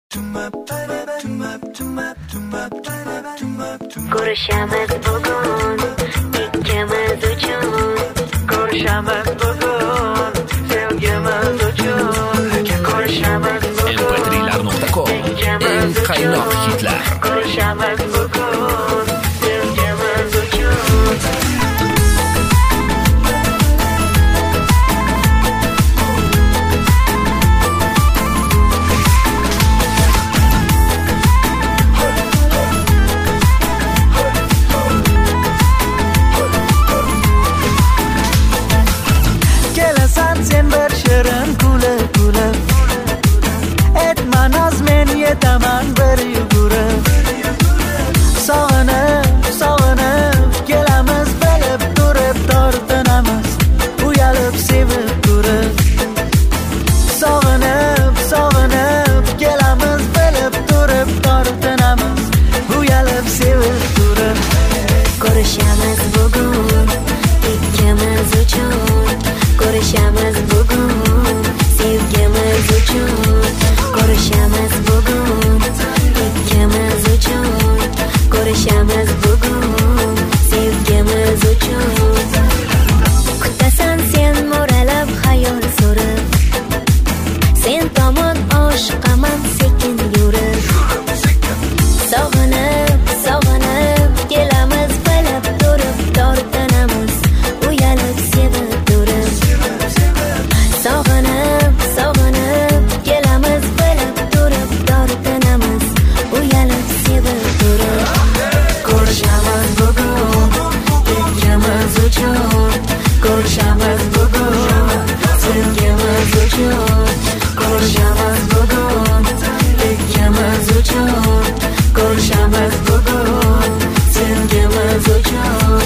Ko'rishamiz bugun ikkimiz uchun, ko'rishamiz bugun sevgimiz uchun, ko'rishamiz bugun mp3.com eng qaynoq hitlar. Ko'rishamiz bugun sevgimiz uchun. Sen bir shirin kulib aytma noz, men yetaman bir yugurib. Sog'inib kelamiz bilib turib, tortinamiz uyalib sevib turib. Sog'inib kelamiz bilib turib, tortinamiz uyalib sevib turib. Ko'rishamiz bugun ikkimiz uchun, ko'rishamiz bugun sevgimiz uchun, ko'rishamiz bugun ikkimiz uchun, ko'rishamiz bugun sevgimiz uchun. Kutasan sen mo'ralab xayol surib, sen tomon oshiqaman sekin yurib. Sog'inib kelamiz bilib turib, tortinamiz uyalib sevib turib. Sog'inib kelamiz bilib turib, tortinamiz uyalib sevib turib. Ko'rishamiz bugun ikkimiz uchun, ko'rishamiz bugun sevgimiz uchun, ko'rishamiz bugun ikkimiz uchun, ko'rishamiz bugun sevgimiz uchun.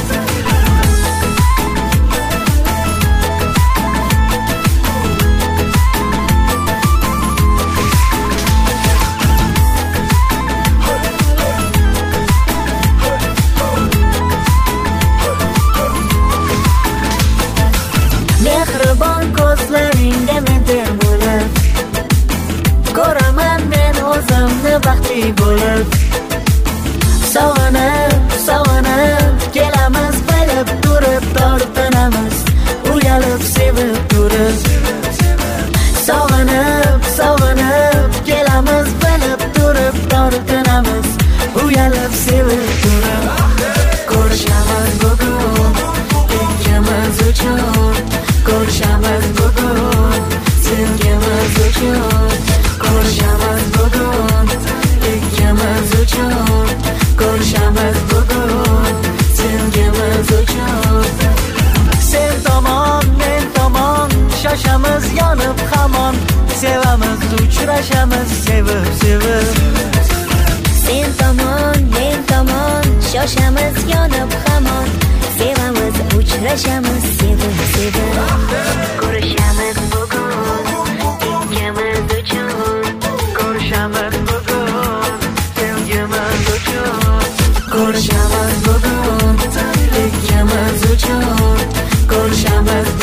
Mehribon ko'zlaringda mendir bo'lib, Ko'raman men o'zimni baxtli bo'lib. Sog'inib kelamiz bilib turib, tortinamiz uyalib sevib turib. Sog'inib kelamiz bilib turib, tortinamiz uyalib sevib turib. Ko'rishamiz bugun ikkimiz uchun, ko'rishamiz bugun sevgimiz uchun, ko'rishamiz bugun ikkimiz uchun, ko'rishamiz bugun sevgimiz uchun. Sen tomon men tomon shoshamiz yonib hamon, sevamiz uchrashamiz sevib. sen tomon men tomon shoshamiz yonib hamon, sevamiz uchrashamiz sevib. Ko'rishamiz bugun ikkimiz uchun, Ko'rishamiz bugun sevgimiz uchun, ko'rishamiz bugun ikkimiz uchun, ko'rishamiz